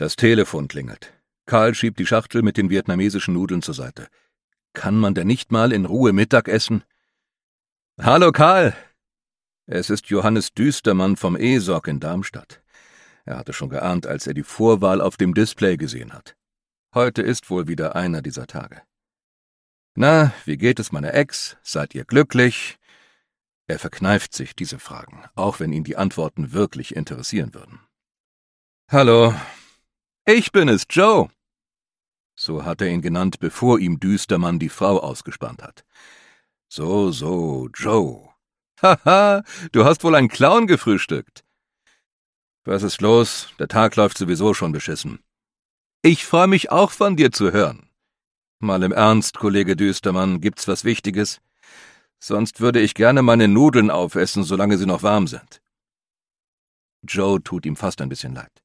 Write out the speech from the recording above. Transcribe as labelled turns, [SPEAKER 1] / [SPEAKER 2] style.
[SPEAKER 1] Das Telefon klingelt. Karl schiebt die Schachtel mit den vietnamesischen Nudeln zur Seite. Kann man denn nicht mal in Ruhe Mittag essen? »Hallo Karl!« Es ist Johannes Düstermann vom ESOC in Darmstadt. Er hatte schon geahnt, als er die Vorwahl auf dem Display gesehen hat. Heute ist wohl wieder einer dieser Tage. »Na, wie geht es meiner Ex? Seid ihr glücklich?« Er verkneift sich diese Fragen, auch wenn ihn die Antworten wirklich interessieren würden. »Hallo, ich bin es, Joe!« So hat er ihn genannt, bevor ihm Düstermann die Frau ausgespannt hat. »So, Joe. Haha, du hast wohl einen Clown gefrühstückt.« »Was ist los? Der Tag läuft sowieso schon beschissen.« »Ich freue mich auch von dir zu hören.« »Mal im Ernst, Kollege Düstermann, gibt's was Wichtiges? Sonst würde ich gerne meine Nudeln aufessen, solange sie noch warm sind.« Joe tut ihm fast ein bisschen leid.